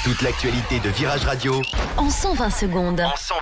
Toute l'actualité de Virage Radio en 120 secondes.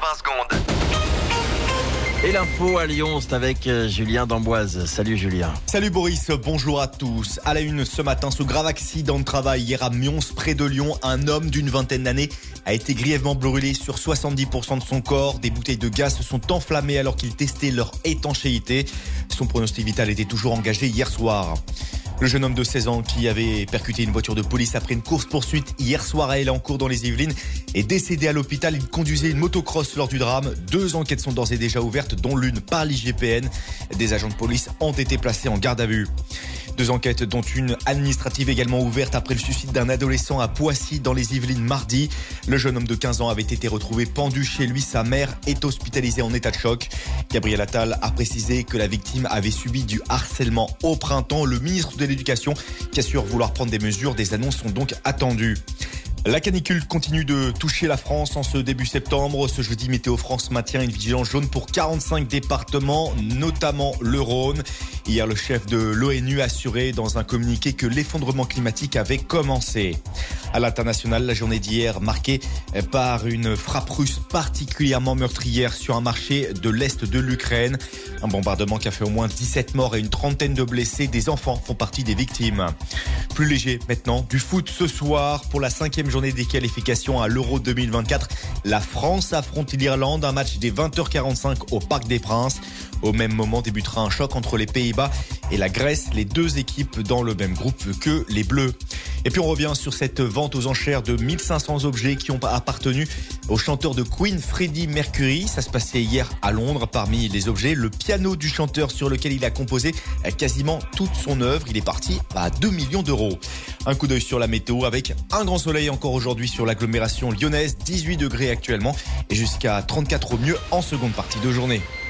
Et l'info à Lyon, c'est avec Julien d'Amboise. Salut Julien. Salut Boris, bonjour à tous. À la une ce matin, ce grave accident de travail hier à Mions, près de Lyon. Un homme d'une vingtaine d'années a été grièvement brûlé sur 70% de son corps. Des bouteilles de gaz se sont enflammées alors qu'il testait leur étanchéité. Son pronostic vital était toujours engagé hier soir. Le jeune homme de 16 ans qui avait percuté une voiture de police après une course-poursuite hier soir à Elancourt dans les Yvelines est décédé à l'hôpital. Il conduisait une motocross lors du drame. 2 enquêtes sont d'ores et déjà ouvertes, dont l'une par l'IGPN. Des agents de police ont été placés en garde à vue. 2 enquêtes, dont une administrative également ouverte après le suicide d'un adolescent à Poissy dans les Yvelines mardi. Le jeune homme de 15 ans avait été retrouvé pendu chez lui. Sa mère est hospitalisée en état de choc. Gabriel Attal a précisé que la victime avait subi du harcèlement au printemps. Le ministre de l'Éducation qui assure vouloir prendre des mesures. Des annonces sont donc attendues. La canicule continue de toucher la France en ce début septembre. Ce jeudi, Météo France maintient une vigilance jaune pour 45 départements, notamment le Rhône. Hier, le chef de l'ONU a assuré dans un communiqué que l'effondrement climatique avait commencé. À l'international, la journée d'hier marquée par une frappe russe particulièrement meurtrière sur un marché de l'Est de l'Ukraine. Un bombardement qui a fait au moins 17 morts et une trentaine de blessés. Des enfants font partie des victimes. Plus léger maintenant, du foot ce soir pour la 5e journée des qualifications à l'Euro 2024. La France affronte l'Irlande, un match dès 20h45 au Parc des Princes. Au même moment débutera un choc entre les Pays-Bas et la Grèce, les 2 équipes dans le même groupe que les Bleus. Et puis on revient sur cette vente aux enchères de 1500 objets qui ont appartenu au chanteur de Queen, Freddie Mercury. Ça se passait hier à Londres. Parmi les objets, le piano du chanteur sur lequel il a composé quasiment toute son œuvre. Il est parti à 2 millions d'euros. Un coup d'œil sur la météo avec un grand soleil encore aujourd'hui sur l'agglomération lyonnaise. 18 degrés actuellement et jusqu'à 34 au mieux en seconde partie de journée.